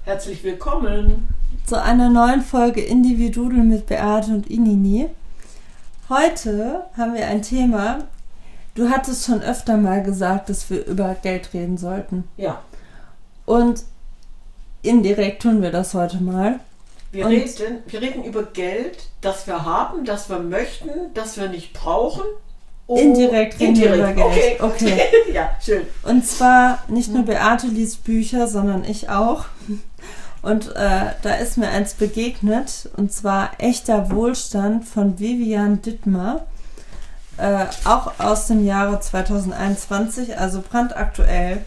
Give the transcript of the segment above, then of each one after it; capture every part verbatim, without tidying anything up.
Herzlich willkommen zu einer neuen Folge Individudel mit Beate und Inini. Heute haben wir ein Thema. Du hattest schon öfter mal gesagt, dass wir über Geld reden sollten. Ja. Und indirekt tun wir das heute mal. Wir reden, wir reden über Geld, das wir haben, das wir möchten, das wir nicht brauchen. Oh, indirekt reden indirekt. wir über Geld. Okay. okay. Ja, schön. Und zwar nicht nur Beate liest Bücher, sondern ich auch. Und äh, da ist mir eins begegnet, und zwar Echter Wohlstand von Vivian Dittmer, äh, auch aus dem Jahre zwanzig einundzwanzig, also brandaktuell.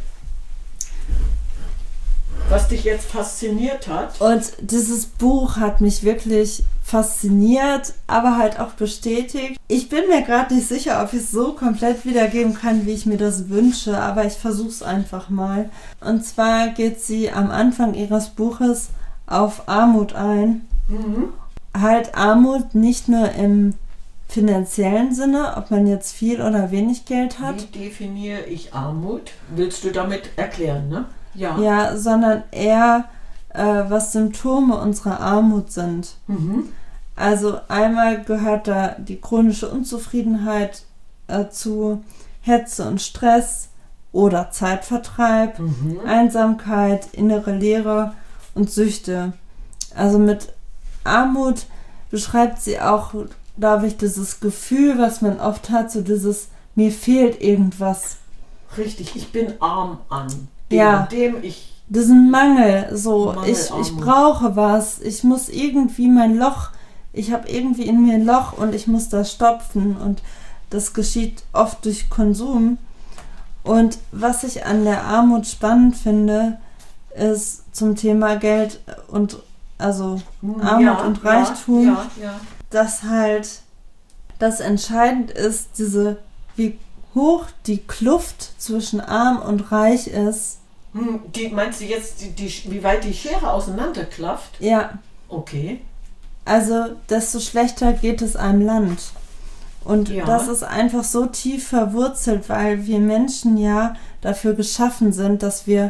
Was dich jetzt fasziniert hat. Und dieses Buch hat mich wirklich fasziniert, aber halt auch bestätigt. Ich bin mir gerade nicht sicher, ob ich es so komplett wiedergeben kann, wie ich mir das wünsche, aber ich versuche es einfach mal. Und zwar geht sie am Anfang ihres Buches auf Armut ein. Mhm. Halt Armut nicht nur im finanziellen Sinne, ob man jetzt viel oder wenig Geld hat. Wie definiere ich Armut? Willst du damit erklären, ne? Ja. Ja, sondern eher, äh, was Symptome unserer Armut sind. Mhm. Also einmal gehört da die chronische Unzufriedenheit äh, zu, Hetze und Stress oder Zeitvertreib, mhm. Einsamkeit, innere Leere und Süchte. Also mit Armut beschreibt sie auch, glaube ich, dieses Gefühl, was man oft hat, so dieses, mir fehlt irgendwas. Richtig, ich bin arm an. Dem, ja, dem ich diesen Mangel, so Mangel, ich, ich brauche was, ich muss irgendwie mein Loch, ich habe irgendwie in mir ein Loch und ich muss das stopfen, und das geschieht oft durch Konsum. Und was ich an der Armut spannend finde, ist zum Thema Geld und also Armut ja, und Reichtum, ja, ja, ja. dass halt das entscheidend ist, diese wie hoch die Kluft zwischen arm und reich ist. Hm, die, meinst du jetzt, die, die, wie weit die Schere auseinanderklafft? Ja. Okay. Also, desto schlechter geht es einem Land. Und ja. das ist einfach so tief verwurzelt, weil wir Menschen ja dafür geschaffen sind, dass wir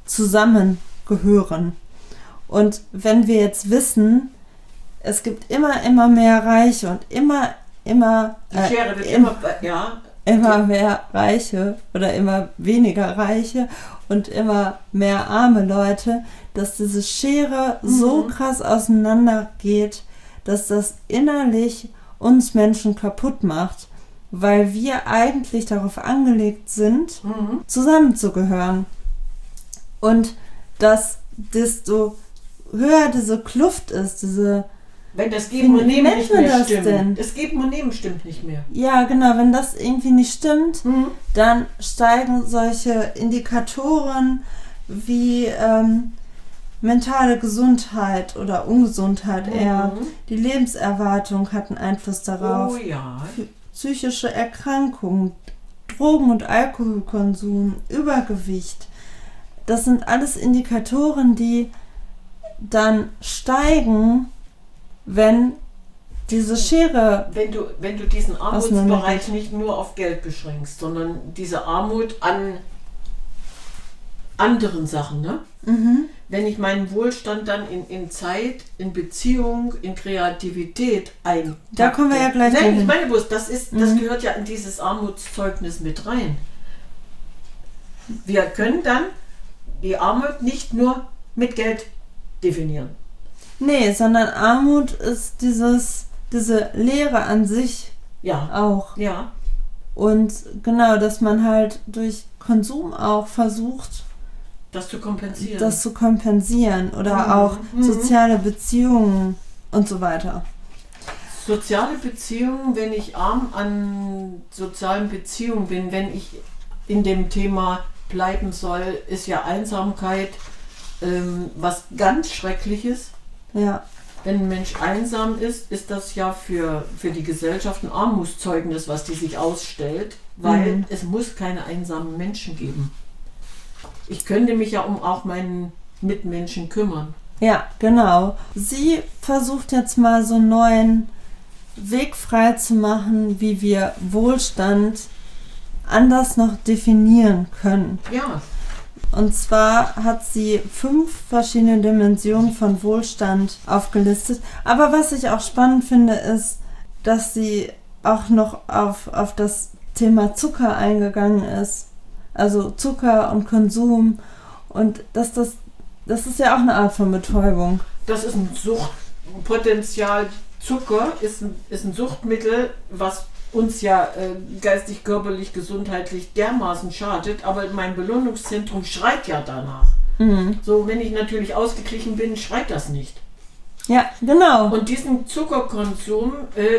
zusammengehören. Und wenn wir jetzt wissen, es gibt immer, immer mehr Reiche und immer, immer... Die Schere äh, wird im, immer... Ja. immer mehr Reiche oder immer weniger Reiche und immer mehr arme Leute, dass diese Schere mhm. so krass auseinander geht, dass das innerlich uns Menschen kaputt macht, weil wir eigentlich darauf angelegt sind, mhm. zusammenzugehören. Und dass desto höher diese Kluft ist, diese Wenn das Geben und Nehmen nicht mehr das stimmt. Denn? Das Geben und Nehmen stimmt nicht mehr. Ja, genau. Wenn das irgendwie nicht stimmt, mhm. dann steigen solche Indikatoren wie ähm, mentale Gesundheit oder Ungesundheit mhm. eher. Die Lebenserwartung hat einen Einfluss darauf. Oh ja. Psychische Erkrankungen, Drogen- und Alkoholkonsum, Übergewicht. Das sind alles Indikatoren, die dann steigen, wenn diese Schere... Wenn du, wenn du diesen Armutsbereich nicht nur auf Geld beschränkst, sondern diese Armut an anderen Sachen, ne? Mhm. Wenn ich meinen Wohlstand dann in, in Zeit, in Beziehung, in Kreativität ein. Da kommen wir ja gleich Nein, hin. ich meine bloß, das, ist, das mhm. gehört ja in dieses Armutszeugnis mit rein. Wir können dann die Armut nicht nur mit Geld definieren. Nee, sondern Armut ist dieses, diese Leere an sich ja. auch. Ja. Und genau, dass man halt durch Konsum auch versucht, das zu kompensieren. Das zu kompensieren oder mhm. auch mhm. soziale Beziehungen und so weiter. Soziale Beziehungen, wenn ich arm an sozialen Beziehungen bin, wenn ich in dem Thema bleiben soll, ist ja Einsamkeit ähm, was ganz Schreckliches. Ja. Wenn ein Mensch einsam ist, ist das ja für, für die Gesellschaft ein Armutszeugnis, was die sich ausstellt, weil mhm. es muss keine einsamen Menschen geben. Ich könnte mich ja um auch meinen Mitmenschen kümmern. Ja, genau. Sie versucht jetzt mal so einen neuen Weg frei zu machen, wie wir Wohlstand anders noch definieren können. Ja. Und zwar hat sie fünf verschiedene Dimensionen von Wohlstand aufgelistet. Aber was ich auch spannend finde, ist, dass sie auch noch auf, auf das Thema Zucker eingegangen ist. Also Zucker und Konsum. Und dass das, das ist ja auch eine Art von Betäubung. Das ist ein Suchtpotenzial. Zucker ist ein, ist ein Suchtmittel, was uns ja äh, geistig, körperlich, gesundheitlich dermaßen schadet, aber mein Belohnungszentrum schreit ja danach. Mhm. So, wenn ich natürlich ausgeglichen bin, schreit das nicht. Ja, genau. Und diesen Zuckerkonsum, äh,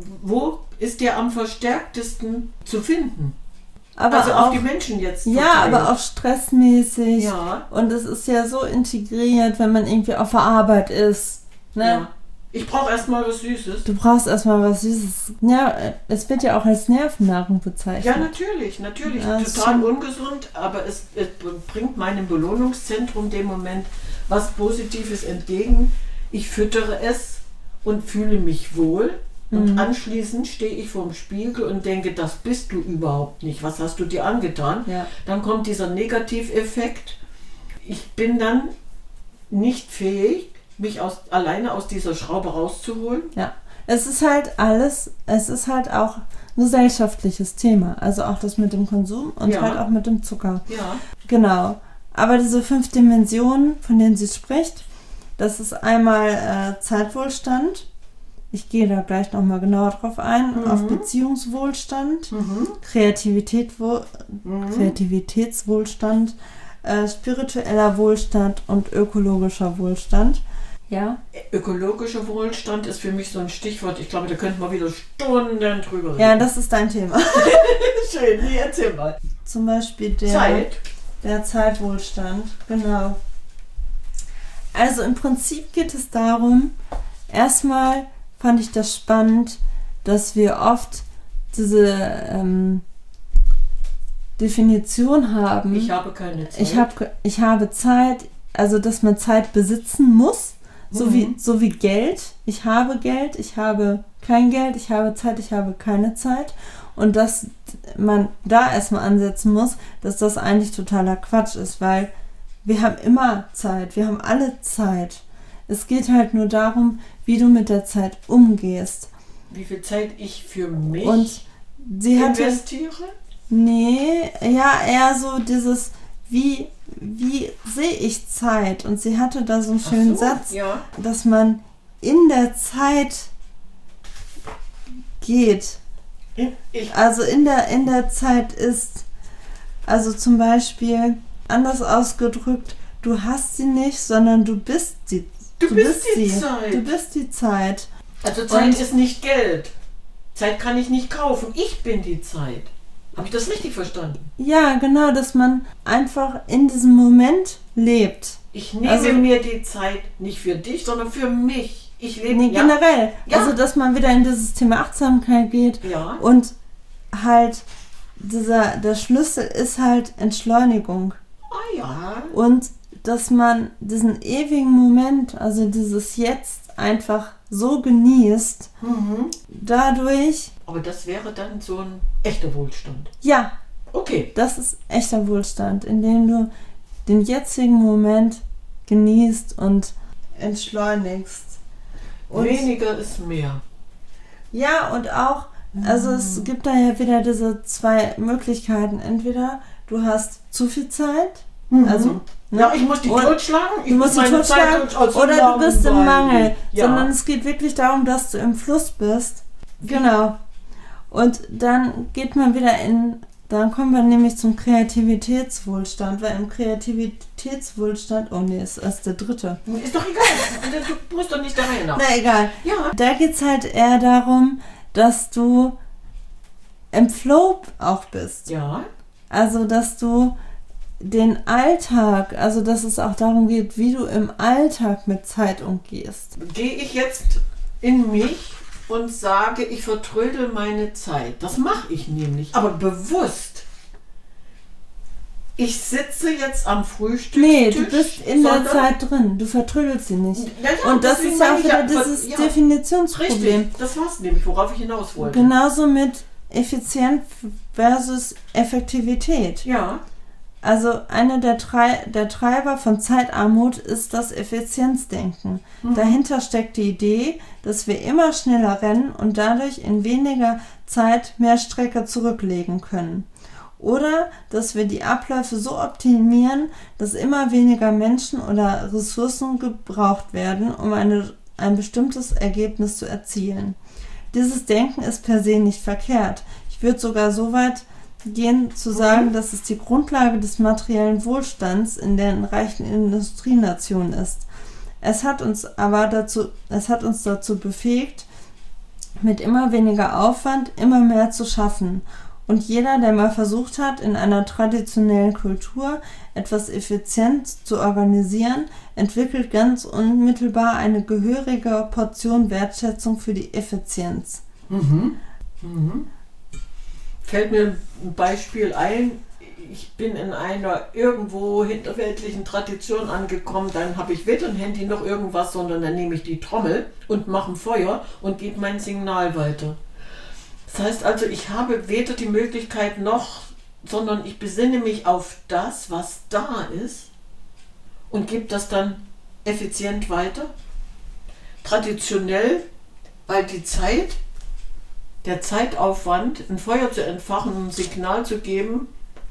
wo ist der am verstärktesten zu finden? Aber also auch, auf die Menschen jetzt. Ja, verteilt. aber auch stressmäßig. Ja. Und es ist ja so integriert, wenn man irgendwie auf der Arbeit ist. Ne? Ja. Ich brauche erstmal was Süßes. Du brauchst erstmal was Süßes. Ja, es wird ja auch als Nervennahrung bezeichnet. Ja, natürlich, natürlich. Ja, total ungesund, aber es, es bringt meinem Belohnungszentrum dem Moment was Positives entgegen. Ich füttere es und fühle mich wohl. Und mhm. anschließend stehe ich vorm Spiegel und denke, das bist du überhaupt nicht. Was hast du dir angetan? Ja. Dann kommt dieser Negativeffekt. Ich bin dann nicht fähig, mich aus, alleine aus dieser Schraube rauszuholen. Ja, es ist halt alles, es ist halt auch ein gesellschaftliches Thema. Also auch das mit dem Konsum und ja. halt auch mit dem Zucker. Ja. Genau. Aber diese fünf Dimensionen, von denen sie spricht, das ist einmal äh, Zeitwohlstand. Ich gehe da gleich nochmal genauer drauf ein. Mhm. Auf Beziehungswohlstand, mhm. Kreativität, wo, mhm. Kreativitätswohlstand, äh, spiritueller Wohlstand und ökologischer Wohlstand. Ja. Ökologischer Wohlstand ist für mich so ein Stichwort. Ich glaube, da könnten wir wieder Stunden drüber reden. Ja, das ist dein Thema. Schön, nee, erzähl mal. Zum Beispiel der, Zeit. der Zeitwohlstand, genau. Also im Prinzip geht es darum, erstmal fand ich das spannend, dass wir oft diese ähm, Definition haben. Ich habe keine Zeit. Ich, hab, ich habe Zeit, also dass man Zeit besitzen muss. So, mhm. wie, so wie Geld. Ich habe Geld, ich habe kein Geld, ich habe Zeit, ich habe keine Zeit. Und dass man da erstmal ansetzen muss, dass das eigentlich totaler Quatsch ist, weil wir haben immer Zeit, wir haben alle Zeit. Es geht halt nur darum, wie du mit der Zeit umgehst. Wie viel Zeit ich für mich Und sie investiere? Hatte, nee, ja, eher so dieses, wie... Wie sehe ich Zeit? Und sie hatte da so einen schönen so, Satz, ja. dass man in der Zeit geht. Ich. Also in der, in der Zeit ist, also zum Beispiel, anders ausgedrückt, du hast sie nicht, sondern du bist die, du, du bist, bist die sie. Zeit. Du bist die Zeit. Also Zeit Und ist nicht Geld. Zeit kann ich nicht kaufen. Ich bin die Zeit. Habe ich das richtig verstanden? Ja, genau, dass man einfach in diesem Moment lebt. Ich nehme also, mir die Zeit nicht für dich, sondern für mich. Ich lebe nee, ja. generell. Ja. Also, dass man wieder in dieses Thema Achtsamkeit geht. Ja. Und halt, dieser, der Schlüssel ist halt Entschleunigung. Ah ja. Und dass man diesen ewigen Moment, also dieses Jetzt einfach so genießt, mhm. dadurch... Aber das wäre dann so ein echter Wohlstand. Ja. Okay. Das ist echter Wohlstand, indem du den jetzigen Moment genießt und entschleunigst. Und weniger ist mehr. Ja, und auch, also mhm. es gibt da ja wieder diese zwei Möglichkeiten. Entweder du hast zu viel Zeit, mhm. also Ne? Ja, ich muss die totschlagen. Ich du musst muss die totschlagen oder du bist im Mangel. Ja. Sondern es geht wirklich darum, dass du im Fluss bist. Genau. Und dann geht man wieder in, dann kommen wir nämlich zum Kreativitätswohlstand, weil im Kreativitätswohlstand, oh nee, ist erst der dritte. Ist doch egal, du musst doch nicht der Reihe nach. Na egal. Ja. Da geht es halt eher darum, dass du im Flow auch bist. Ja. Also, dass du den Alltag, also dass es auch darum geht, wie du im Alltag mit Zeit umgehst. Gehe ich jetzt in mich und sage, ich vertrödel meine Zeit. Das mache ich nämlich, aber bewusst. Ich sitze jetzt am Frühstückstisch. Nee, du bist in der Zeit drin. Du vertrödelst sie nicht. Ja, ja, und das ist ja auch wieder dieses ja, Definitionsproblem. Richtig, das war's nämlich, worauf ich hinaus wollte. Genauso mit Effizienz versus Effektivität. Ja. Also eine der, Trei- der Treiber von Zeitarmut ist das Effizienzdenken. Mhm. Dahinter steckt die Idee, dass wir immer schneller rennen und dadurch in weniger Zeit mehr Strecke zurücklegen können. Oder dass wir die Abläufe so optimieren, dass immer weniger Menschen oder Ressourcen gebraucht werden, um eine, ein bestimmtes Ergebnis zu erzielen. Dieses Denken ist per se nicht verkehrt. Ich würde sogar so weit gehen zu sagen, dass es die Grundlage des materiellen Wohlstands in den reichen Industrienationen ist. Es hat uns aber dazu, es hat uns dazu befähigt, mit immer weniger Aufwand immer mehr zu schaffen. Und jeder, der mal versucht hat, in einer traditionellen Kultur etwas effizient zu organisieren, entwickelt ganz unmittelbar eine gehörige Portion Wertschätzung für die Effizienz. Mhm. Mhm. Fällt mir ein Beispiel ein. Ich bin in einer irgendwo hinterweltlichen Tradition angekommen, dann habe ich weder ein Handy noch irgendwas, sondern dann nehme ich die Trommel und mache ein Feuer und gebe mein Signal weiter. Das heißt also, ich habe weder die Möglichkeit noch, sondern ich besinne mich auf das, was da ist und gebe das dann effizient weiter. Traditionell, weil die Zeit, der Zeitaufwand, ein Feuer zu entfachen, ein Signal zu geben,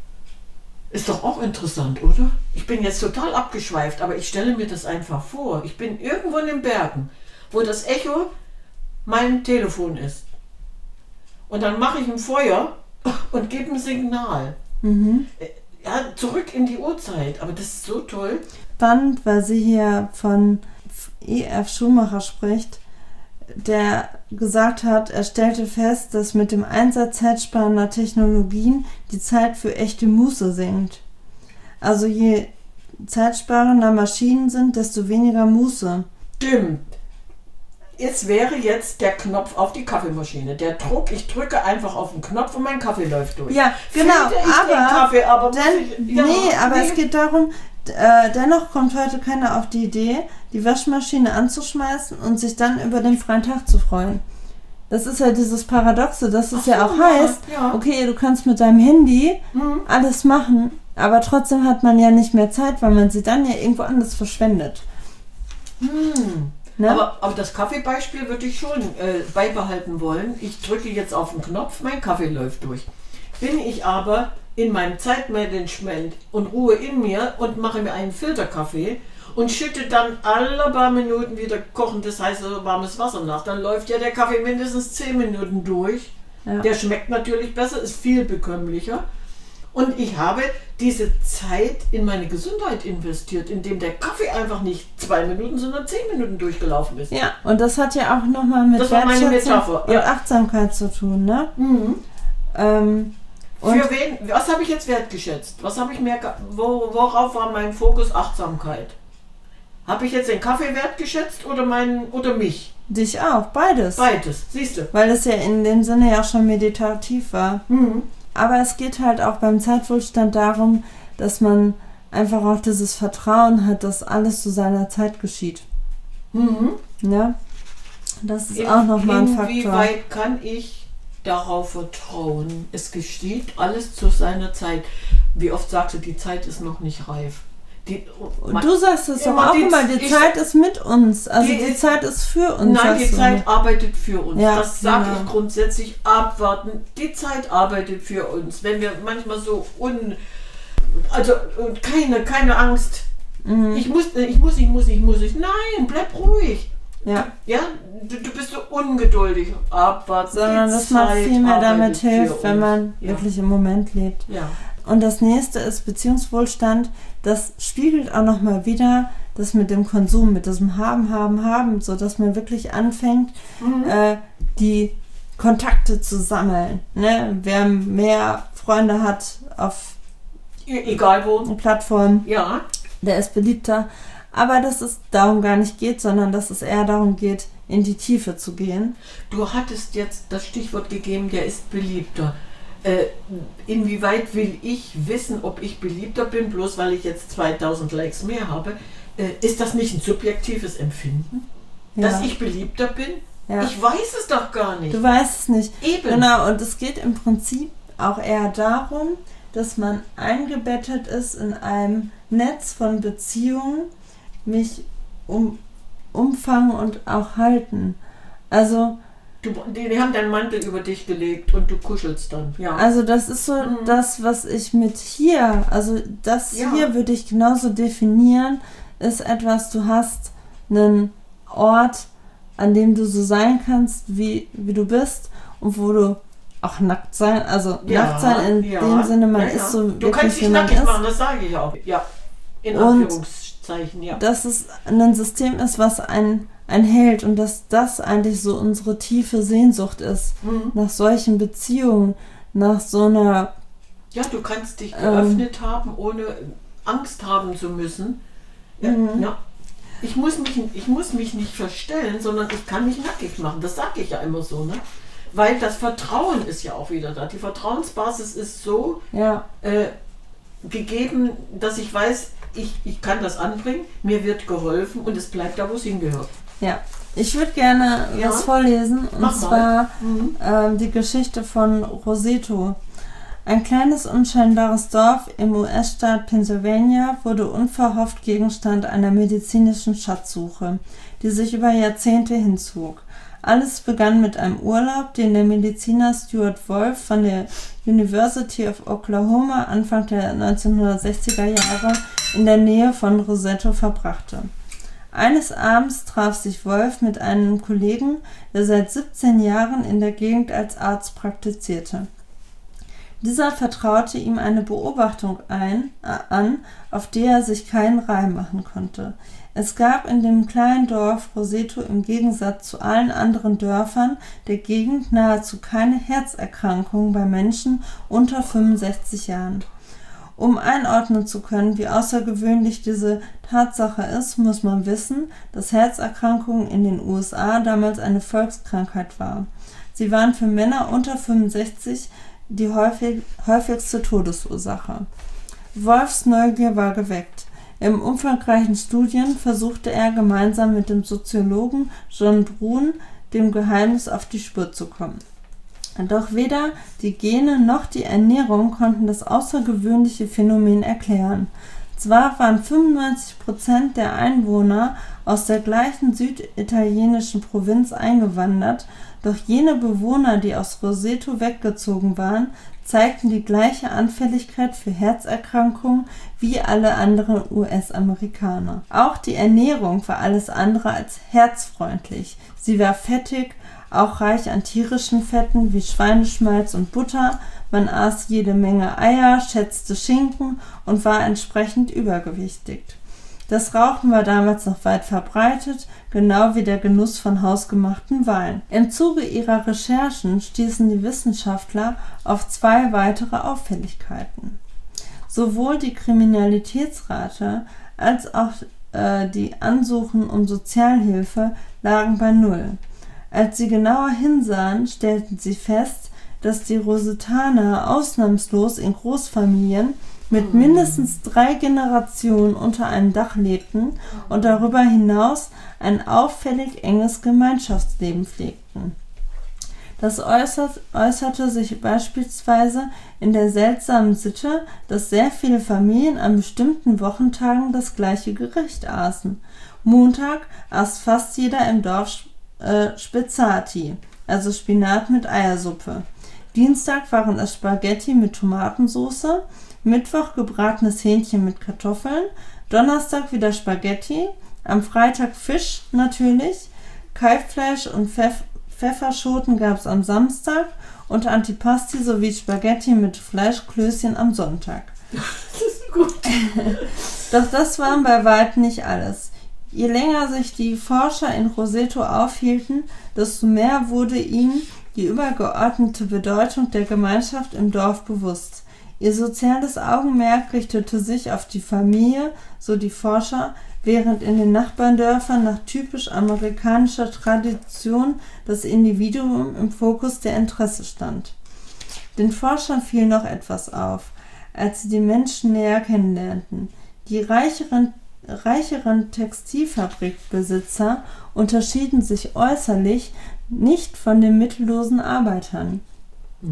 ist doch auch interessant, oder? Ich bin jetzt total abgeschweift, aber ich stelle mir das einfach vor. Ich bin irgendwo in den Bergen, wo das Echo mein Telefon ist. Und dann mache ich ein Feuer und gebe ein Signal. Mhm. Ja, zurück in die Urzeit. Aber das ist so toll. Spannend, weil sie hier von E F Schumacher spricht, der gesagt hat, er stellte fest, dass mit dem Einsatz zeitsparender Technologien die Zeit für echte Muße sinkt. Also je zeitsparender Maschinen sind, desto weniger Muße. Stimmt. Es wäre jetzt der Knopf auf die Kaffeemaschine. Der Druck, ich drücke einfach auf den Knopf und mein Kaffee läuft durch. Ja, genau. Ich aber den Kaffee, aber denn, ich, ja, nee, aber nee. es geht darum, äh, dennoch kommt heute keiner auf die Idee, die Waschmaschine anzuschmeißen und sich dann über den freien Tag zu freuen. Das ist ja dieses Paradoxe, dass es Ach ja so, auch heißt, ja. okay, du kannst mit deinem Handy mhm. alles machen, aber trotzdem hat man ja nicht mehr Zeit, weil man sie dann ja irgendwo anders verschwendet. Hm. Ne? Aber, aber das Kaffeebeispiel würde ich schon äh, beibehalten wollen. Ich drücke jetzt auf den Knopf, mein Kaffee läuft durch. Bin ich aber in meinem Zeitmanagement und Ruhe in mir und mache mir einen Filterkaffee und schütte dann alle paar Minuten wieder kochendes, heißes, warmes Wasser nach, dann läuft ja der Kaffee mindestens zehn Minuten durch. Ja. Der schmeckt natürlich besser, ist viel bekömmlicher. Und ich habe diese Zeit in meine Gesundheit investiert, indem der Kaffee einfach nicht zwei Minuten, sondern zehn Minuten durchgelaufen ist. Ja, und das hat ja auch nochmal mit das war meine Metapher. und Ja. Achtsamkeit zu tun, ne? Mhm. Ähm, und Für wen, was habe ich jetzt wertgeschätzt? Was habe ich mehr, wo, worauf war mein Fokus? Achtsamkeit. Habe ich jetzt den Kaffee wertgeschätzt oder, mein, oder mich? Dich auch, beides. Beides, siehst du. Weil es ja in dem Sinne ja auch schon meditativ war. Mhm. Aber es geht halt auch beim Zeitwohlstand darum, dass man einfach auch dieses Vertrauen hat, dass alles zu seiner Zeit geschieht. Mhm. Ja, das ist In, auch nochmal ein Faktor. Inwieweit kann ich darauf vertrauen? Es geschieht alles zu seiner Zeit. Wie oft sagst du, die Zeit ist noch nicht reif? Die, Und du sagst es ja, doch auch die, immer, die ich, Zeit ist mit uns. Also die, die Zeit ist für uns. Nein, die du. Zeit arbeitet für uns. Ja, das sage genau. ich grundsätzlich. Abwarten. Die Zeit arbeitet für uns. Wenn wir manchmal so un... Also und keine, keine Angst. Mhm. Ich muss, ich muss, ich muss, ich muss. Ich, nein, bleib ruhig. Ja. Ja, du, du bist so ungeduldig. Abwarten. Sondern die dass man Zeit viel mehr damit arbeitet für hilft, wenn uns. man Ja. wirklich im Moment lebt. Ja. Und das nächste ist Beziehungswohlstand. Das spiegelt auch nochmal wieder das mit dem Konsum, mit diesem Haben, Haben, Haben, so dass man wirklich anfängt, Mhm. äh, die Kontakte zu sammeln. Ne? Wer mehr Freunde hat auf E- Egal wo. Plattformen, Ja. der ist beliebter. Aber dass es darum gar nicht geht, sondern dass es eher darum geht, in die Tiefe zu gehen. Du hattest jetzt das Stichwort gegeben, der ist beliebter. Äh, inwieweit will ich wissen, ob ich beliebter bin, bloß weil ich jetzt zweitausend Likes mehr habe? Äh, ist das nicht ein subjektives Empfinden, Ja. dass ich beliebter bin? Ja. Ich weiß es doch gar nicht. Du weißt es nicht. Eben. Genau, und es geht im Prinzip auch eher darum, dass man eingebettet ist in einem Netz von Beziehungen, mich um, umfangen und auch halten. Also Du, die, die haben deinen Mantel über dich gelegt und du kuschelst dann, ja. Also das ist so mhm. das, was ich mit hier, also das ja. hier würde ich genauso definieren, ist etwas, du hast einen Ort, an dem du so sein kannst, wie, wie du bist und wo du auch nackt sein, also ja, nackt sein in ja, dem Sinne, man ja, ja. ist so du wirklich, kannst dich wie man nackig ist. machen, das sage ich auch, ja, in und Anführungszeichen, ja. dass es ein System ist, was ein ein Held und dass das eigentlich so unsere tiefe Sehnsucht ist, mhm. nach solchen Beziehungen, nach so einer... Ja, du kannst dich ähm, geöffnet haben, ohne Angst haben zu müssen. Ja, mhm. ja. Ich muss mich, ich muss mich nicht verstellen, sondern ich kann mich nackig machen. Das sage ich ja immer so, ne? Weil das Vertrauen ist ja auch wieder da. Die Vertrauensbasis ist so ja. äh, gegeben, dass ich weiß, ich, ich kann das anbringen, mir wird geholfen und es bleibt da, wo es hingehört. Ja, ich würde gerne ja. was vorlesen, und Mach zwar mhm. ähm, die Geschichte von Roseto. Ein kleines, unscheinbares Dorf im U S-Staat Pennsylvania wurde unverhofft Gegenstand einer medizinischen Schatzsuche, die sich über Jahrzehnte hinzog. Alles begann mit einem Urlaub, den der Mediziner Stuart Wolf von der University of Oklahoma Anfang der neunzehnhundertsechziger Jahre in der Nähe von Roseto verbrachte. Eines Abends traf sich Wolf mit einem Kollegen, der seit siebzehn Jahren in der Gegend als Arzt praktizierte. Dieser vertraute ihm eine Beobachtung ein, äh, an, auf die er sich keinen Reim machen konnte. Es gab in dem kleinen Dorf Roseto im Gegensatz zu allen anderen Dörfern der Gegend nahezu keine Herzerkrankungen bei Menschen unter fünfundsechzig Jahren. Um einordnen zu können, wie außergewöhnlich diese Tatsache ist, muss man wissen, dass Herzerkrankungen in den U S A damals eine Volkskrankheit war. Sie waren für Männer unter fünfundsechzig die häufig, häufigste Todesursache. Wolfs Neugier war geweckt. In umfangreichen Studien versuchte er gemeinsam mit dem Soziologen John Brun dem Geheimnis auf die Spur zu kommen. Doch weder die Gene noch die Ernährung konnten das außergewöhnliche Phänomen erklären. Zwar waren fünfundneunzig Prozent der Einwohner aus der gleichen süditalienischen Provinz eingewandert, doch jene Bewohner, die aus Roseto weggezogen waren, zeigten die gleiche Anfälligkeit für Herzerkrankungen wie alle anderen U S-Amerikaner. Auch die Ernährung war alles andere als herzfreundlich. Sie war fettig, auch reich an tierischen Fetten wie Schweineschmalz und Butter. Man aß jede Menge Eier, schätzte Schinken und war entsprechend übergewichtig. Das Rauchen war damals noch weit verbreitet, genau wie der Genuss von hausgemachten Wein. Im Zuge ihrer Recherchen stießen die Wissenschaftler auf zwei weitere Auffälligkeiten. Sowohl die Kriminalitätsrate als auch äh, die Ansuchen um Sozialhilfe lagen bei Null. Als sie genauer hinsahen, stellten sie fest, dass die Rosetaner ausnahmslos in Großfamilien mit mindestens drei Generationen unter einem Dach lebten und darüber hinaus ein auffällig enges Gemeinschaftsleben pflegten. Das äußert, äußerte sich beispielsweise in der seltsamen Sitte, dass sehr viele Familien an bestimmten Wochentagen das gleiche Gericht aßen. Montag aß fast jeder im Dorf äh, Spezzati, also Spinat mit Eiersuppe. Dienstag waren es Spaghetti mit Tomatensauce, Mittwoch gebratenes Hähnchen mit Kartoffeln, Donnerstag wieder Spaghetti, am Freitag Fisch natürlich, Kalbfleisch und Pfeff- Pfefferschoten gab es am Samstag und Antipasti sowie Spaghetti mit Fleischklößchen am Sonntag. Das ist gut. Doch das war bei weitem nicht alles. Je länger sich die Forscher in Roseto aufhielten, desto mehr wurde ihnen die übergeordnete Bedeutung der Gemeinschaft im Dorf bewusst. Ihr soziales Augenmerk richtete sich auf die Familie, so die Forscher, während in den Nachbardörfern nach typisch amerikanischer Tradition das Individuum im Fokus der Interesse stand. Den Forschern fiel noch etwas auf, als sie die Menschen näher kennenlernten. Die reicheren, reicheren Textilfabrikbesitzer unterschieden sich äußerlich nicht von den mittellosen Arbeitern. Mhm.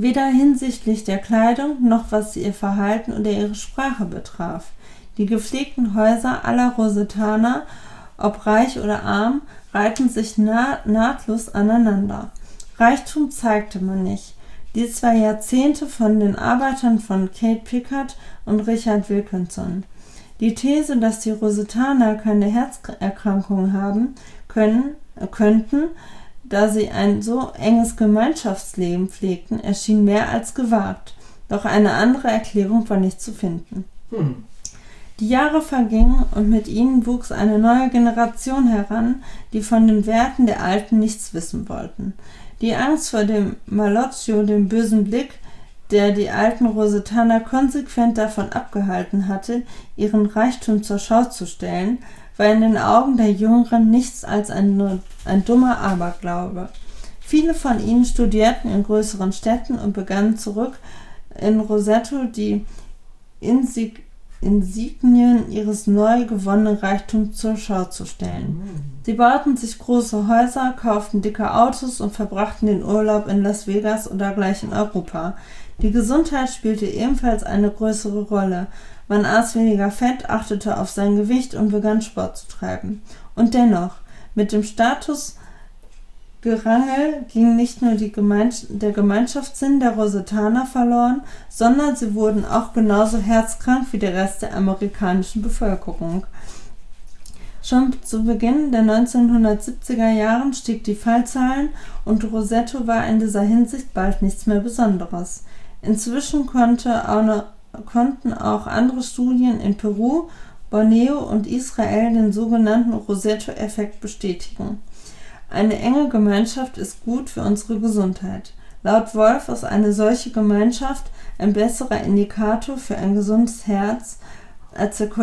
weder hinsichtlich der Kleidung noch was ihr Verhalten oder ihre Sprache betraf. Die gepflegten Häuser aller Rosetaner, ob reich oder arm, reihten sich naht- nahtlos aneinander. Reichtum zeigte man nicht. Die zwei Jahrzehnte von den Arbeitern von Kate Pickard und Richard Wilkinson. Die These, dass die Rosetaner keine Herzerkrankungen haben können, äh, könnten, da sie ein so enges Gemeinschaftsleben pflegten, erschien mehr als gewagt. Doch eine andere Erklärung war nicht zu finden. Hm. Die Jahre vergingen und mit ihnen wuchs eine neue Generation heran, die von den Werten der Alten nichts wissen wollten. Die Angst vor dem Malocchio, dem bösen Blick, der die alten Rosetaner konsequent davon abgehalten hatte, ihren Reichtum zur Schau zu stellen, war in den Augen der Jüngeren nichts als ein, ein dummer Aberglaube. Viele von ihnen studierten in größeren Städten und begannen zurück in Roseto die Insig Insignien ihres neu gewonnenen Reichtums zur Schau zu stellen. Sie bauten sich große Häuser, kauften dicke Autos und verbrachten den Urlaub in Las Vegas oder gleich in Europa. Die Gesundheit spielte ebenfalls eine größere Rolle. Man aß weniger Fett, achtete auf sein Gewicht und begann Sport zu treiben. Und dennoch, mit dem Statusgerangel ging nicht nur die Gemeins- der Gemeinschaftssinn der Rosetaner verloren, sondern sie wurden auch genauso herzkrank wie der Rest der amerikanischen Bevölkerung. Schon zu Beginn der neunzehnhundertsiebziger Jahren stieg die Fallzahlen und Roseto war in dieser Hinsicht bald nichts mehr Besonderes. Inzwischen konnte auch ne, konnten auch andere Studien in Peru, Borneo und Israel den sogenannten Roseto-Effekt bestätigen. Eine enge Gemeinschaft ist gut für unsere Gesundheit. Laut Wolf ist eine solche Gemeinschaft ein besserer Indikator für ein gesundes Herz als der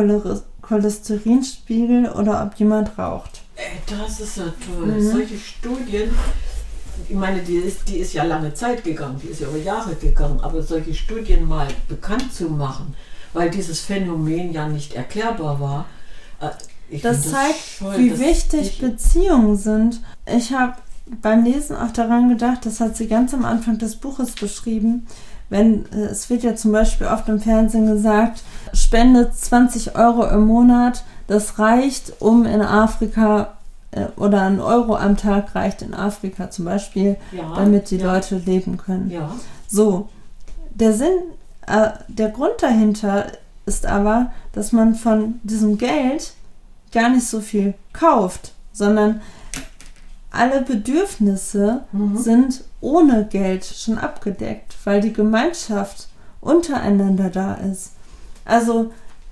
Cholesterinspiegel oder ob jemand raucht. Ey, das ist ja toll. Mhm. Solche Studien, ich meine, die ist, die ist ja lange Zeit gegangen, die ist ja über Jahre gegangen, aber solche Studien mal bekannt zu machen, weil dieses Phänomen ja nicht erklärbar war. Äh, ich Das find zeigt, toll, wie dass wichtig ich- Beziehungen sind. Ich habe beim Lesen auch daran gedacht, das hat sie ganz am Anfang des Buches beschrieben, wenn, äh, es wird ja zum Beispiel oft im Fernsehen gesagt, spende zwanzig Euro im Monat, das reicht, um in Afrika, äh, oder ein Euro am Tag reicht in Afrika zum Beispiel, ja, damit die ja, Leute leben können. Ja, So, der Sinn, äh, der Grund dahinter ist aber, dass man von diesem Geld gar nicht so viel kauft, sondern alle Bedürfnisse mhm. sind ohne Geld schon abgedeckt, weil die Gemeinschaft untereinander da ist. Also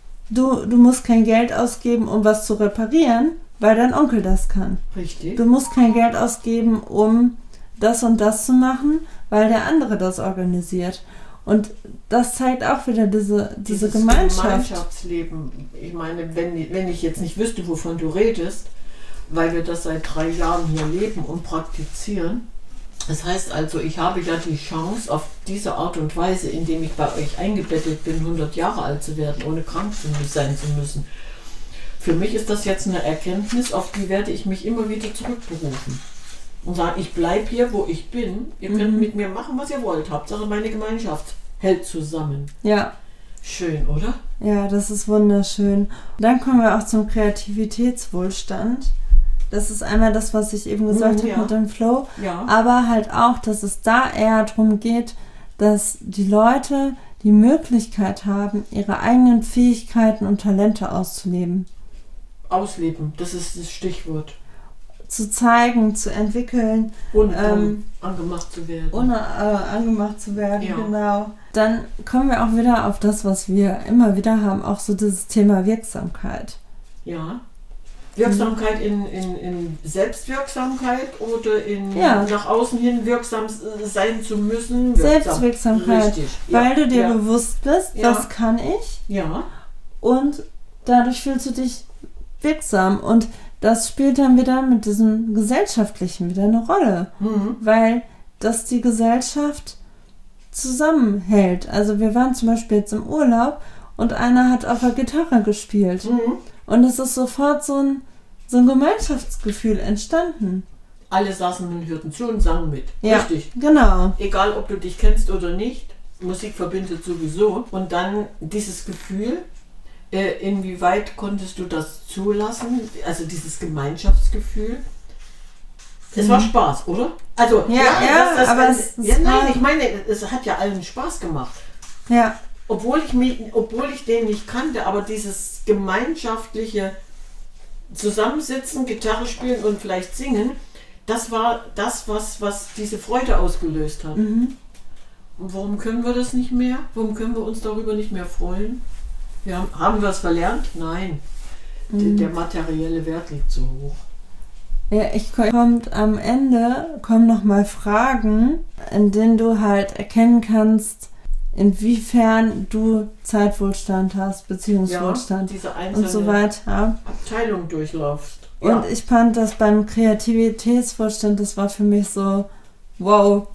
du, du musst kein Geld ausgeben, um was zu reparieren, weil dein Onkel das kann. richtig. Du musst kein Geld ausgeben, um das und das zu machen, weil der andere das organisiert. Und das zeigt auch wieder diese, diese Dieses Gemeinschaft. Gemeinschaftsleben. Ich meine, wenn, wenn ich jetzt nicht wüsste, wovon du redest, weil wir das seit drei Jahren hier leben und praktizieren. Das heißt also, ich habe ja die Chance, auf diese Art und Weise, indem ich bei euch eingebettet bin, hundert Jahre alt zu werden, ohne krank sein zu müssen. Für mich ist das jetzt eine Erkenntnis, auf die werde ich mich immer wieder zurückberufen. Und sagen, ich bleibe hier, wo ich bin. Ihr könnt Mhm. mit mir machen, was ihr wollt. Hauptsache meine Gemeinschaft hält zusammen. Ja, Schön, oder? ja, das ist wunderschön. Dann kommen wir auch zum Kreativitätswohlstand. Das ist einmal das, was ich eben gesagt Mhm, habe ja. mit dem Flow, Ja. aber halt auch, dass es da eher darum geht, dass die Leute die Möglichkeit haben, ihre eigenen Fähigkeiten und Talente auszuleben, Ausleben, das ist das Stichwort. zu zeigen, zu entwickeln, Ohne Ähm, angemacht zu werden. ohne äh, angemacht zu werden, Ja. genau. Dann kommen wir auch wieder auf das, was wir immer wieder haben, auch so dieses Thema Wirksamkeit. Ja. Wirksamkeit in, in, in Selbstwirksamkeit oder in Ja. nach außen hin wirksam sein zu müssen. Wirksam. Selbstwirksamkeit, Richtig. weil ja. du dir ja. bewusst bist, Ja. was kann ich, Ja. und dadurch fühlst du dich wirksam, und das spielt dann wieder mit diesem Gesellschaftlichen wieder eine Rolle, Mhm. weil das die Gesellschaft zusammenhält. Also wir waren zum Beispiel jetzt im Urlaub und einer hat auf der Gitarre gespielt Mhm. und es ist sofort so ein, so ein Gemeinschaftsgefühl entstanden. alle saßen und hörten zu und sangen mit. Ja, richtig. Genau. Egal, ob du dich kennst oder nicht, Musik verbindet sowieso. Und dann dieses Gefühl, äh, inwieweit konntest du das zulassen, also dieses Gemeinschaftsgefühl. Es war Spaß, oder? Also, ja, ja, das, das, aber das, es, ja, es nein, war, ich meine, es hat ja allen Spaß gemacht. ja, Obwohl ich mich, obwohl ich den nicht kannte, aber dieses gemeinschaftliche Zusammensitzen, Gitarre spielen und vielleicht singen, das war das, was, was diese Freude ausgelöst hat. mhm. Und warum können wir das nicht mehr? Warum können wir uns darüber nicht mehr freuen? Wir haben, haben wir es verlernt? Nein. Mhm. Der, der materielle Wert liegt so hoch. Ja, ich kommt am Ende kommen nochmal Fragen, in denen du halt erkennen kannst, inwiefern du Zeitwohlstand hast, Beziehungswohlstand ja, diese und so weiter. Abteilung durchlaufst. Und Ja. ich fand das beim Kreativitätswohlstand, das war für mich so, wow,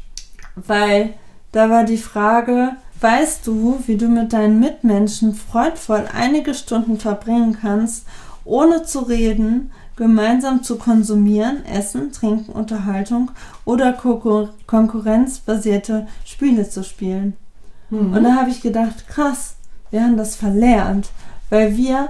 weil da war die Frage, weißt du, wie du mit deinen Mitmenschen freudvoll einige Stunden verbringen kannst, ohne zu reden, gemeinsam zu konsumieren, Essen, Trinken, Unterhaltung oder Konkur- konkurrenzbasierte Spiele zu spielen. Mhm. Und da habe ich gedacht, krass, wir haben das verlernt, weil wir,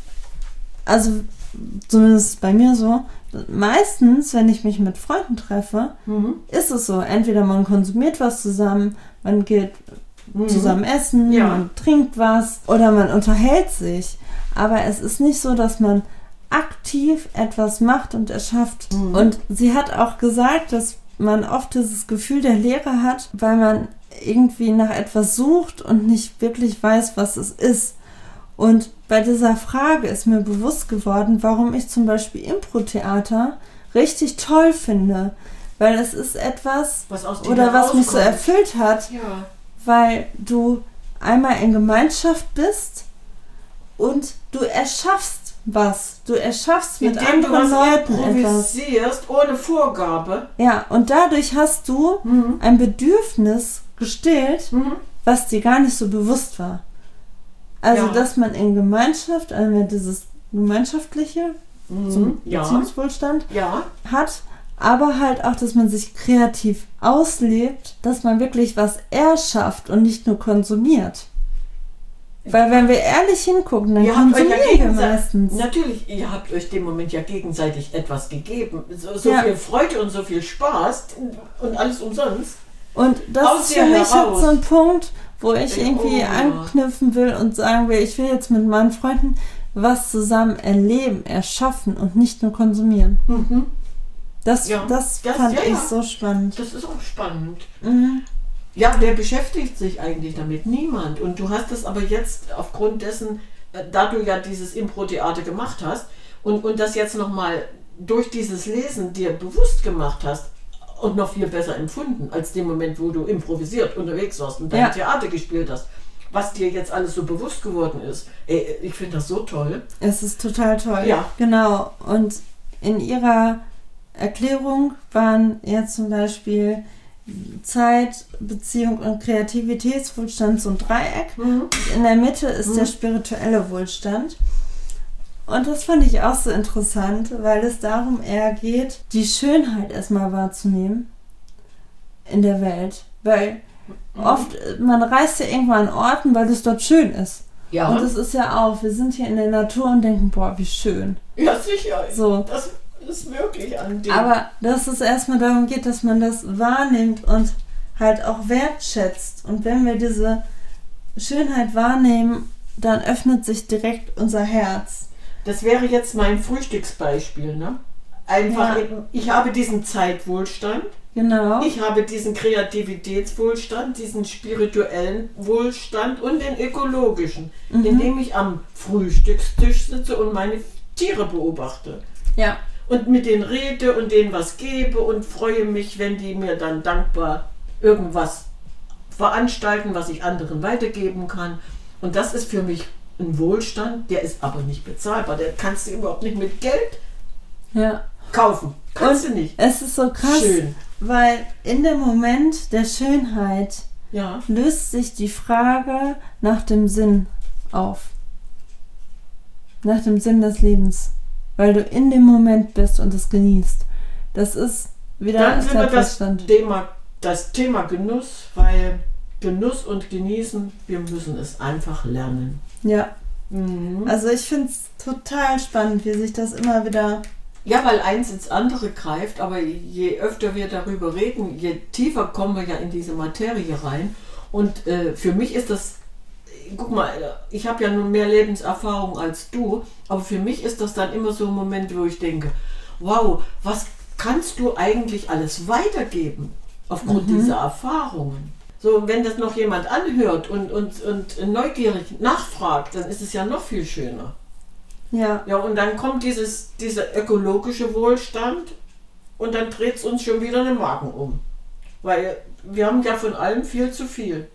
also zumindest bei mir so, meistens, wenn ich mich mit Freunden treffe, Mhm. ist es so, entweder man konsumiert was zusammen, man geht Mhm. zusammen essen, Ja. man trinkt was oder man unterhält sich. Aber es ist nicht so, dass man aktiv etwas macht und erschafft. Mhm. Und sie hat auch gesagt, dass man oft dieses Gefühl der Leere hat, weil man irgendwie nach etwas sucht und nicht wirklich weiß, was es ist. Und bei dieser Frage ist mir bewusst geworden, warum ich zum Beispiel Impro-Theater richtig toll finde. Weil es ist etwas, was aus dir oder was mich so herauskommt. erfüllt hat, Ja. weil du einmal in Gemeinschaft bist und du erschaffst was. Du erschaffst mit Indem du anderen was Leuten etwas. improvisierst, ohne Vorgabe. Ja, und dadurch hast du Mhm. ein Bedürfnis gestillt, Mhm. was dir gar nicht so bewusst war. Also, Ja. dass man in Gemeinschaft, also dieses gemeinschaftliche, Mhm. zum Ja. Beziehungswohlstand Ja. hat, aber halt auch, dass man sich kreativ auslebt, dass man wirklich was erschafft und nicht nur konsumiert. Weil wenn wir ehrlich hingucken, dann Ihr habt euch ja konsumieren wir gegenseitig, meistens. natürlich, ihr habt euch dem Moment ja gegenseitig etwas gegeben. So, so Ja. viel Freude und so viel Spaß und alles umsonst. Und das Aus ist dir für mich heraus. jetzt so ein Punkt, wo ich Ja, irgendwie oh ja. anknüpfen will und sagen will, ich will jetzt mit meinen Freunden was zusammen erleben, erschaffen und nicht nur konsumieren. Mhm. Das, Ja. das, Das- fand ja, ich ja. so spannend. Das ist auch spannend. Mhm. Ja, wer beschäftigt sich eigentlich damit? Niemand. Und du hast es aber jetzt aufgrund dessen, äh, da du ja dieses Impro-Theater gemacht hast und, und das jetzt nochmal durch dieses Lesen dir bewusst gemacht hast und noch viel besser empfunden als dem Moment, wo du improvisiert unterwegs warst und dein Ja. Theater gespielt hast. Was dir jetzt alles so bewusst geworden ist. Ey, ich finde das so toll. Es ist total toll. Ja. Genau. Und in ihrer Erklärung waren ja zum Beispiel Zeit, Beziehung und Kreativitätswohlstand so ein Dreieck. Mhm. In der Mitte ist Mhm. der spirituelle Wohlstand. Und das fand ich auch so interessant, weil es darum eher geht, die Schönheit erstmal wahrzunehmen in der Welt. Weil Mhm. oft, man reist ja irgendwo an Orten, weil es dort schön ist. Ja, Und das ist ja auch, wir sind hier in der Natur und denken, boah, wie schön. ja, sicher. So. Das ist möglich an dem. Aber dass es erstmal darum geht, dass man das wahrnimmt und halt auch wertschätzt. Und wenn wir diese Schönheit wahrnehmen, dann öffnet sich direkt unser Herz. Das wäre jetzt mein Frühstücksbeispiel, ne? Einfach, Ja. eben, ich habe diesen Zeitwohlstand, Genau. ich habe diesen Kreativitätswohlstand, diesen spirituellen Wohlstand und den ökologischen, Mhm. indem ich am Frühstückstisch sitze und meine Tiere beobachte. Ja. Und mit denen rede und denen was gebe und freue mich, wenn die mir dann dankbar irgendwas veranstalten, was ich anderen weitergeben kann. Und das ist für mich ein Wohlstand, der ist aber nicht bezahlbar. Der kannst du überhaupt nicht mit Geld Ja. kaufen. Kannst Und du nicht. es ist so krass, Schön. weil in dem Moment der Schönheit Ja. löst sich die Frage nach dem Sinn auf. Nach dem Sinn des Lebens. Weil du in dem Moment bist und es genießt. Das ist wieder Dann sind wir das Zeitverstand. Thema, das Thema Genuss, weil Genuss und Genießen, wir müssen es einfach lernen. Ja. Mhm. Also ich finde es total spannend, wie sich das immer wieder... Ja, weil eins ins andere greift, aber je öfter wir darüber reden, je tiefer kommen wir ja in diese Materie rein. Und äh, für mich ist das, guck mal, ich habe ja nun mehr Lebenserfahrung als du, aber für mich ist das dann immer so ein Moment, wo ich denke, wow, was kannst du eigentlich alles weitergeben aufgrund Mhm. dieser Erfahrungen? So, wenn das noch jemand anhört und, und, und neugierig nachfragt, dann ist es ja noch viel schöner. Ja. Ja, und dann kommt dieses, dieser ökologische Wohlstand und dann dreht es uns schon wieder den Magen um. Weil wir haben ja von allem viel zu viel.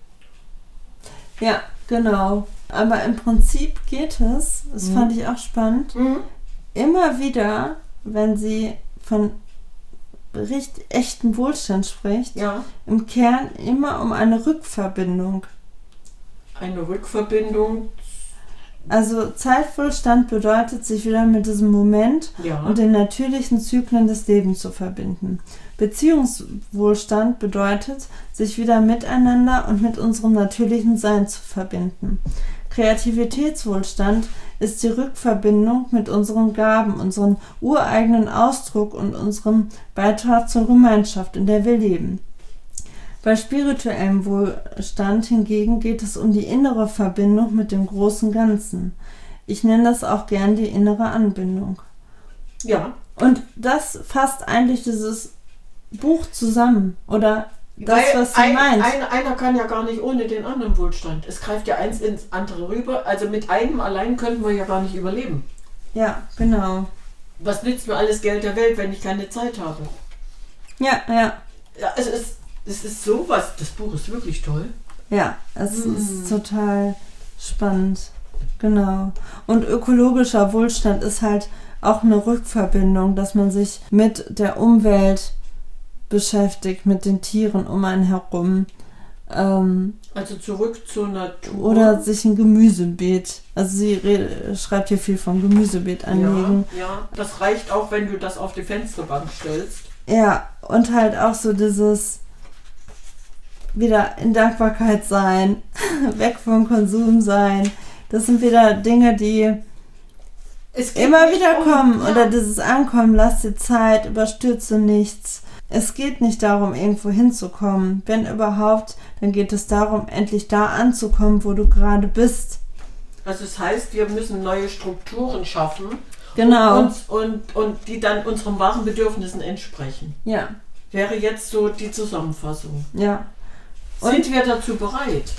Ja, genau. Aber im Prinzip geht es, das Mhm. fand ich auch spannend, Mhm. immer wieder, wenn sie von richtig echtem Wohlstand spricht, Ja, im Kern immer um eine Rückverbindung. eine Rückverbindung. Also Zeitwohlstand bedeutet, sich wieder mit diesem Moment Ja, und den natürlichen Zyklen des Lebens zu verbinden. Beziehungswohlstand bedeutet, sich wieder miteinander und mit unserem natürlichen Sein zu verbinden. Kreativitätswohlstand ist die Rückverbindung mit unseren Gaben, unserem ureigenen Ausdruck und unserem Beitrag zur Gemeinschaft, in der wir leben. Bei spirituellem Wohlstand hingegen geht es um die innere Verbindung mit dem großen Ganzen. Ich nenne das auch gern die innere Anbindung. ja. Und das fasst eigentlich dieses Buch zusammen. Oder das, Weil was sie ein, meint. ein, einer kann ja gar nicht ohne den anderen Wohlstand. Es greift ja eins ins andere rüber. Also mit einem allein könnten wir ja gar nicht überleben. Ja, genau. Was nützt mir alles Geld der Welt, wenn ich keine Zeit habe? Ja, ja, Ja, es ist, es ist sowas. Das Buch ist wirklich toll. ja. Es Hm. ist total spannend. Genau. Und ökologischer Wohlstand ist halt auch eine Rückverbindung, dass man sich mit der Umwelt beschäftigt, mit den Tieren um einen herum. Ähm, Also zurück zur Natur. oder sich ein Gemüsebeet. Also sie re- schreibt hier viel vom Gemüsebeet anlegen. Ja, ja, das reicht auch, wenn du das auf die Fensterbank stellst. Ja, und halt auch so dieses wieder in Dankbarkeit sein, weg vom Konsum sein. Das sind wieder Dinge, die Es geht immer nicht wieder um- kommen. ja. Oder dieses Ankommen, lass dir Zeit, überstürze nichts. Es geht nicht darum, irgendwo hinzukommen. Wenn überhaupt, dann geht es darum, endlich da anzukommen, wo du gerade bist. Also das heißt, wir müssen neue Strukturen schaffen Genau. und, und, und die dann unseren wahren Bedürfnissen entsprechen. Ja, Wäre jetzt so die Zusammenfassung. ja. Und- Sind wir dazu bereit?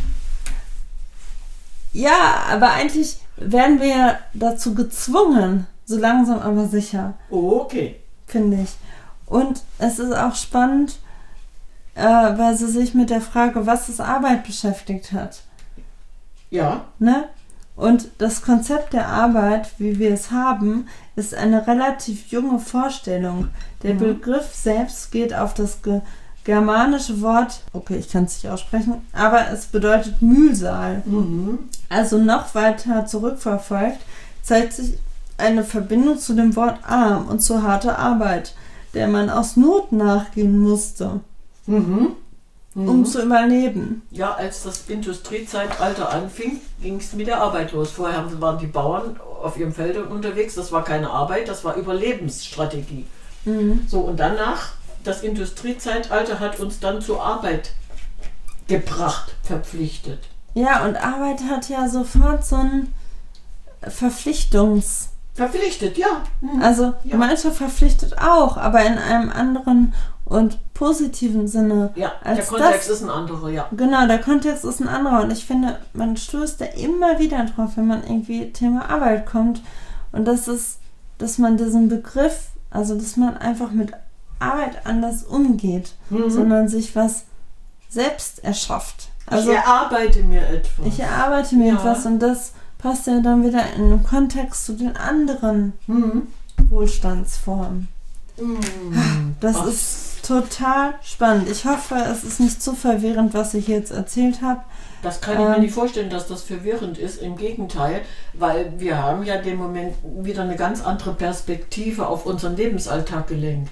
Ja, aber eigentlich werden wir ja dazu gezwungen, so langsam aber sicher, Oh, okay. finde ich. Und es ist auch spannend, äh, weil sie sich mit der Frage, was ist Arbeit, beschäftigt hat. Ja. Ne? Und das Konzept der Arbeit, wie wir es haben, ist eine relativ junge Vorstellung. Der Mhm. Begriff selbst geht auf das ge germanische Wort, okay, ich kann es nicht aussprechen, aber es bedeutet Mühlsaal. Mhm. Also noch weiter zurückverfolgt, zeigt sich eine Verbindung zu dem Wort arm und zu harter Arbeit, der man aus Not nachgehen musste, Mhm. Mhm. um zu überleben. Ja, als das Industriezeitalter anfing, ging es mit der Arbeit los. Vorher haben- waren die Bauern auf ihren Feldern unterwegs. Das war keine Arbeit, das war Überlebensstrategie. Mhm. So, und danach, das Industriezeitalter hat uns dann zur Arbeit gebracht, verpflichtet. Ja, und Arbeit hat ja sofort so ein Verpflichtungs... Verpflichtet, ja. Mhm. Also Ja. Gemeinschaft verpflichtet auch, aber in einem anderen und positiven Sinne. Ja, als der Kontext das- ist ein anderer, ja. Genau, der Kontext ist ein anderer und ich finde, man stößt da immer wieder drauf, wenn man irgendwie Thema Arbeit kommt und das ist, dass man diesen Begriff, also dass man einfach mit Arbeit anders umgeht, Mhm. sondern sich was selbst erschafft. Also ich erarbeite mir etwas. ich erarbeite mir Ja. etwas und das passt ja dann wieder in den Kontext zu den anderen Mhm. Wohlstandsformen. Mhm. Das Ach. ist total spannend. Ich hoffe, es ist nicht zu verwirrend, was ich jetzt erzählt habe. Das kann ich Ähm. mir nicht vorstellen, dass das verwirrend ist. Im Gegenteil, weil wir haben ja dem Moment wieder eine ganz andere Perspektive auf unseren Lebensalltag gelenkt.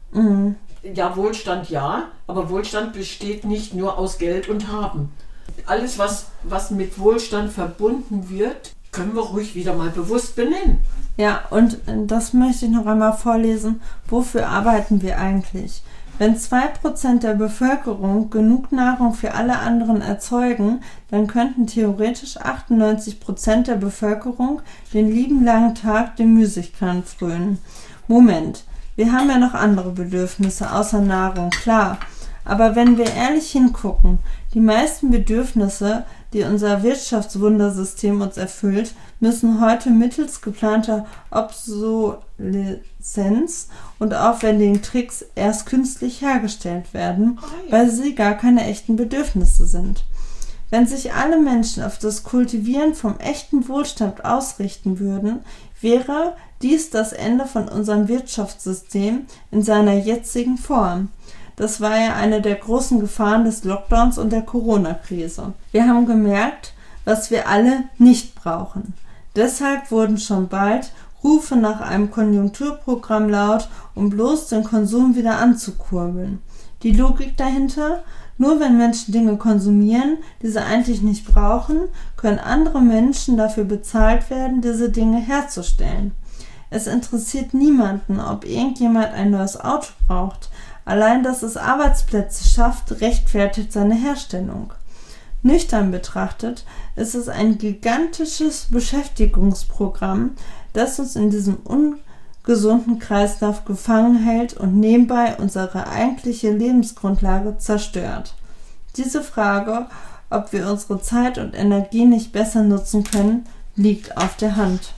Mhm. Ja, Wohlstand ja, aber Wohlstand besteht nicht nur aus Geld und Haben. Alles, was, was mit Wohlstand verbunden wird, können wir ruhig wieder mal bewusst benennen. Ja, und das möchte ich noch einmal vorlesen. Wofür arbeiten wir eigentlich? Wenn zwei Prozent der Bevölkerung genug Nahrung für alle anderen erzeugen, dann könnten theoretisch achtundneunzig Prozent der Bevölkerung den lieben langen Tag der Müßiggang frönen. Moment, wir haben ja noch andere Bedürfnisse außer Nahrung, klar. Aber wenn wir ehrlich hingucken, die meisten Bedürfnisse, die unser Wirtschaftswundersystem uns erfüllt, müssen heute mittels geplanter Obsoleszenz und aufwendigen Tricks erst künstlich hergestellt werden, weil sie gar keine echten Bedürfnisse sind. Wenn sich alle Menschen auf das Kultivieren vom echten Wohlstand ausrichten würden, wäre dies das Ende von unserem Wirtschaftssystem in seiner jetzigen Form. Das war ja eine der großen Gefahren des Lockdowns und der Corona-Krise. Wir haben gemerkt, was wir alle nicht brauchen. Deshalb wurden schon bald Rufe nach einem Konjunkturprogramm laut, um bloß den Konsum wieder anzukurbeln. Die Logik dahinter: Nur wenn Menschen Dinge konsumieren, die sie eigentlich nicht brauchen, können andere Menschen dafür bezahlt werden, diese Dinge herzustellen. Es interessiert niemanden, ob irgendjemand ein neues Auto braucht. Allein, dass es Arbeitsplätze schafft, rechtfertigt seine Herstellung. Nüchtern betrachtet ist es ein gigantisches Beschäftigungsprogramm, das uns in diesem ungesunden Kreislauf gefangen hält und nebenbei unsere eigentliche Lebensgrundlage zerstört. Diese Frage, ob wir unsere Zeit und Energie nicht besser nutzen können, liegt auf der Hand.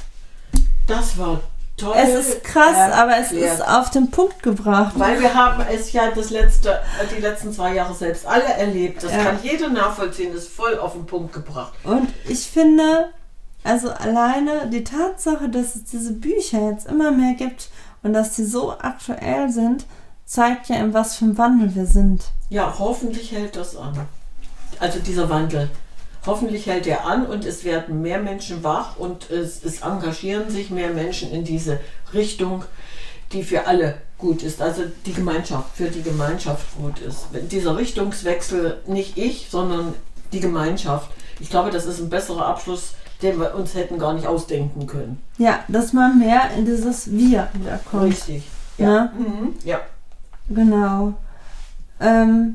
Das war toll. Es ist krass, erklärt. Aber es ist auf den Punkt gebracht. Weil wir haben es ja das letzte, die letzten zwei Jahre selbst alle erlebt. Das ja. kann jeder nachvollziehen, ist voll auf den Punkt gebracht. Und ich finde, also alleine die Tatsache, dass es diese Bücher jetzt immer mehr gibt und dass sie so aktuell sind, zeigt ja, in was für einem Wandel wir sind. Ja, hoffentlich hält das an. Also dieser Wandel. Hoffentlich hält er an und es werden mehr Menschen wach und es, es engagieren sich mehr Menschen in diese Richtung, die für alle gut ist. Also die Gemeinschaft, für die Gemeinschaft gut ist. Dieser Richtungswechsel, nicht ich, sondern die Gemeinschaft. Ich glaube, das ist ein besserer Abschluss, den wir uns hätten gar nicht ausdenken können. Ja, dass man mehr in dieses Wir wiederkommt. Richtig. Ja. Ja, mhm. ja. Genau. Ähm,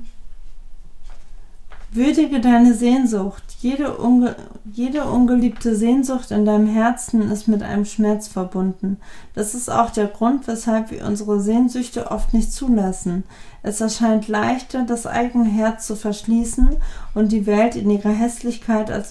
würdige deine Sehnsucht. Jede, unge- jede ungeliebte Sehnsucht in deinem Herzen ist mit einem Schmerz verbunden. Das ist auch der Grund, weshalb wir unsere Sehnsüchte oft nicht zulassen. Es erscheint leichter, das eigene Herz zu verschließen und die Welt in ihrer Hässlichkeit als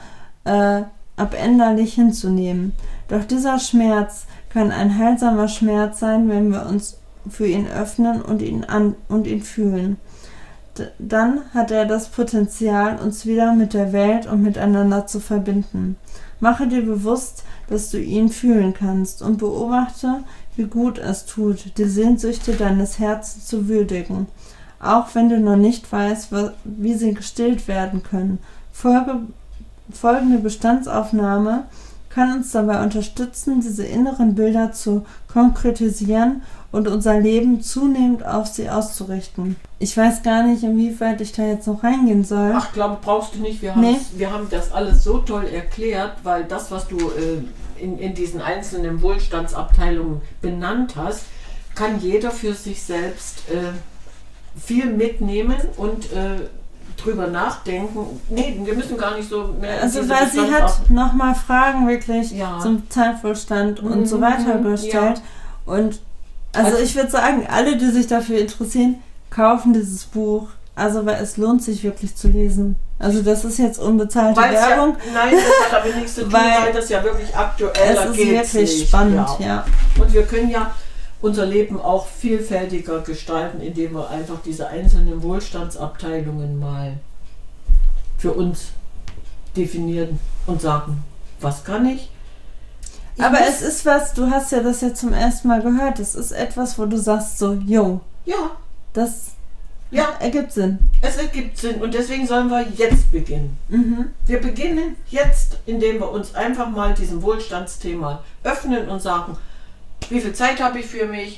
unabänderlich äh, hinzunehmen. Doch dieser Schmerz kann ein heilsamer Schmerz sein, wenn wir uns für ihn öffnen und ihn an und ihn fühlen. Dann hat er das Potenzial, uns wieder mit der Welt und miteinander zu verbinden. Mache dir bewusst, dass du ihn fühlen kannst und beobachte, wie gut es tut, die Sehnsüchte deines Herzens zu würdigen, auch wenn du noch nicht weißt, wie sie gestillt werden können. Folge, folgende Bestandsaufnahme kann uns dabei unterstützen, diese inneren Bilder zu konkretisieren und unser Leben zunehmend auf sie auszurichten. Ich weiß gar nicht, inwieweit ich da jetzt noch reingehen soll. Ach, glaube, brauchst du nicht. Wir, nee. wir haben das alles so toll erklärt, weil das, was du äh, in, in diesen einzelnen Wohlstandsabteilungen benannt hast, kann jeder für sich selbst äh, viel mitnehmen und äh, drüber nachdenken. Nee, wir müssen gar nicht so mehr. Also weil sie hat nochmal Fragen wirklich ja. zum Zeitwohlstand mhm. und so weiter gestellt. Ja. Und also, also ich würde sagen, alle, die sich dafür interessieren, kaufen dieses Buch. Also weil es lohnt sich wirklich zu lesen. Also das ist jetzt unbezahlte Weil's Werbung. Ja, nein, das hat aber nichts zu tun, weil, weil das ja wirklich aktuell ist. Es ist wirklich nicht. spannend, ja. ja. Und wir können ja unser Leben auch vielfältiger gestalten, indem wir einfach diese einzelnen Wohlstandsabteilungen mal für uns definieren und sagen, was kann ich? ich Aber es ist was, du hast ja das ja zum ersten Mal gehört, es ist etwas, wo du sagst so, jo, ja, das ja. ergibt Sinn. Es ergibt Sinn und deswegen sollen wir jetzt beginnen. Mhm. Wir beginnen jetzt, indem wir uns einfach mal diesem Wohlstandsthema öffnen und sagen, wie viel Zeit habe ich für mich?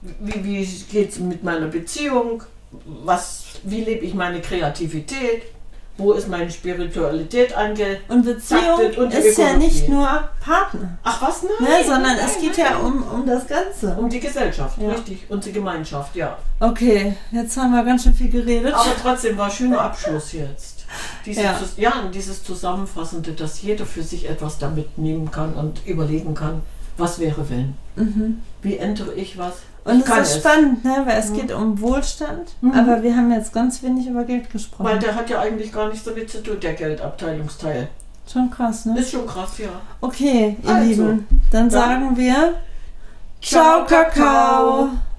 wie, wie geht es mit meiner Beziehung, was, wie lebe ich meine Kreativität, wo ist meine Spiritualität angetaktet Und Beziehung und die ist ja Ökologie. nicht nur Partner, Ach was, nein. ne, sondern nein, es geht nein. ja um, um das Ganze. Um die Gesellschaft, Ja. richtig, und die Gemeinschaft, ja. Okay, jetzt haben wir ganz schön viel geredet. Aber trotzdem war ein schöner Abschluss jetzt. Diese Ja. Zus- ja, und dieses Zusammenfassende, dass jeder für sich etwas damit nehmen kann und überlegen kann, was wäre wenn? Mhm. Wie ändere ich was? Und Ich es kann ist spannend, ne? Weil es Mhm. geht um Wohlstand, Mhm. aber wir haben jetzt ganz wenig über Geld gesprochen. Weil der hat ja eigentlich gar nichts damit zu tun, der Geldabteilungsteil. Schon krass, ne? Ist schon krass, ja. Okay, ihr Also, Lieben, dann dann- sagen wir Ciao, Ciao, Kakao!